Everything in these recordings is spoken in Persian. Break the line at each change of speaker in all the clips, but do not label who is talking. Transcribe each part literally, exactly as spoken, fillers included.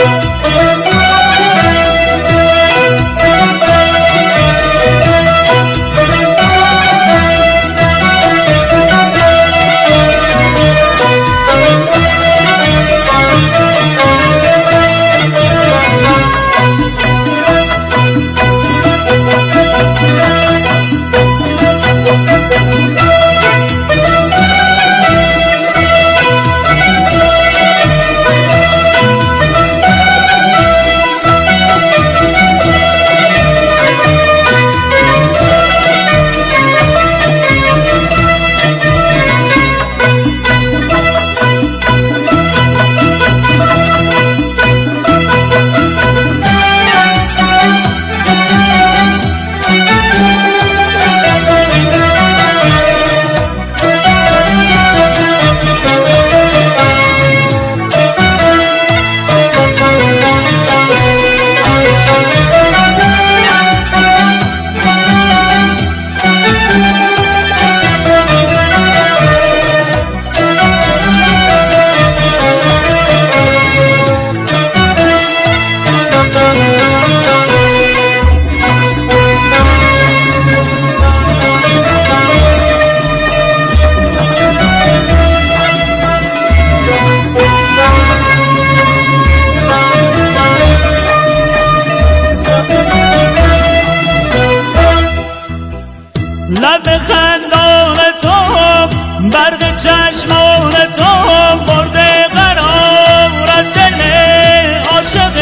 لب خندان تو برق چشمان تو برده قرار از دل عاشق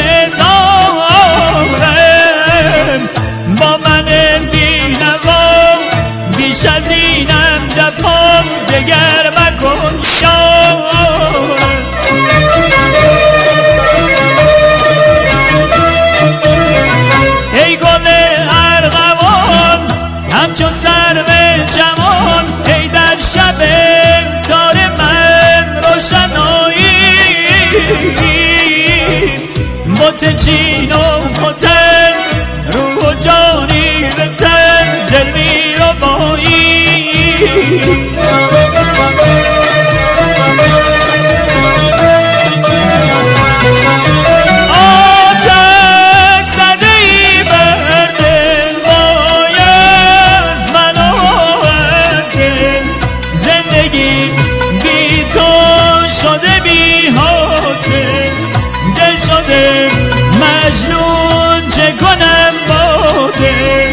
دارم. با من بی‌نوا بیش از اینم جفا دگر مکن یار. ای گل ارغوان همچون سرو جوان، ای در شب تار من روشنایی. بت چین و بتن روح و جانی به تن دل می رو بایی. مجنون چه کنم با دل،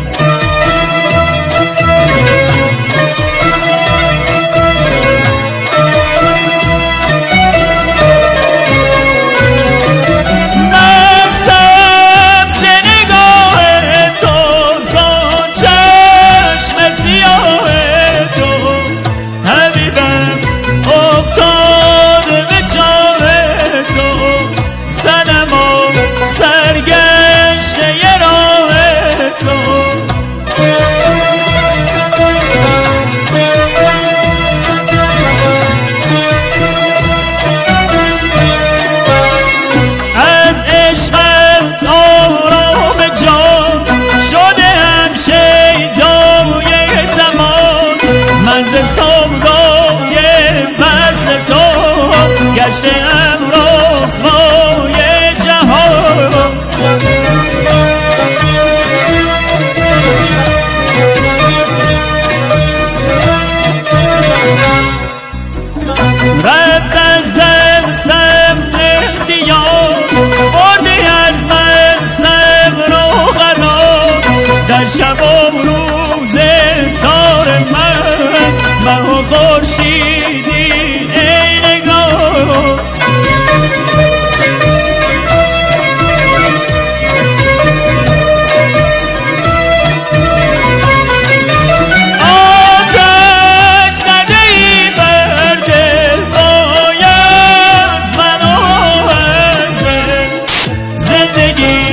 مستم ز نگاه تو زان چشم سیاه تو. حبیبم افتاده به چاه تو، صنما سرگشته ی راه تو. از عشقت آرام جان شدم شیدای زمان. من ز سودای وصل تو گشتم رسوای جهان. رفت از دستم اختیار، بردی از من صبر و قرار. در شب و روز تار من مه و خورشیدی ای نگار. زندگی